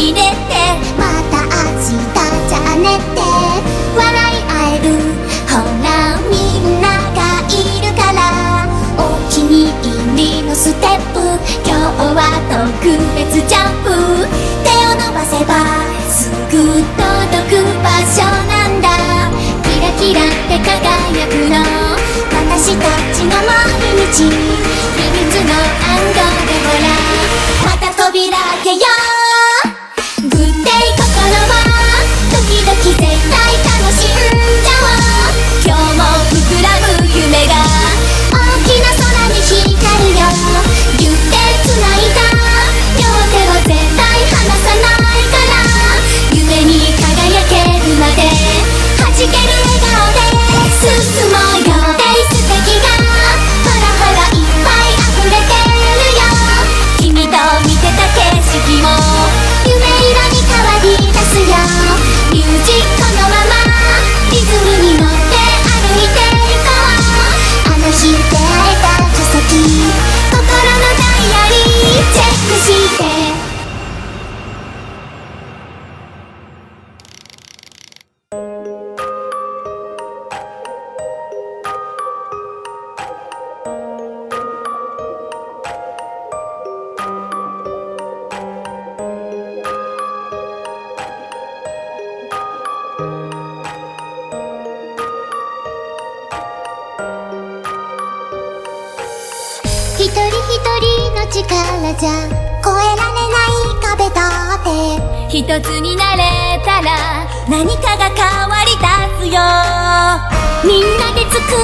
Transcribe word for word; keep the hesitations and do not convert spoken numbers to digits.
に出てまた明日じゃあねって笑い合えるほらみんながいるからお気に入りのステップ今日は特別ジャンプ手を伸ばせばすぐ届く場所なんだキラキラって輝くの私たちの毎日秘密の暗号でほらまた扉開けようグッデイ心は時々絶対楽しんじゃおう今日も膨らむ夢が大きな空に光るよギュッて繋いだ両手を絶対離さないから夢に輝けるまで弾ける笑顔で進もうよ素敵がほらほらいっぱい溢れてるよ君と見てた景色も夢色に変わり出すよミュージックのままリズムに乗って歩いていこうあの日出会えた奇跡心のダイアリーチェックして一人一人の力じゃ越えられない壁だって一つになれたら何かが変わり出すよみんなで作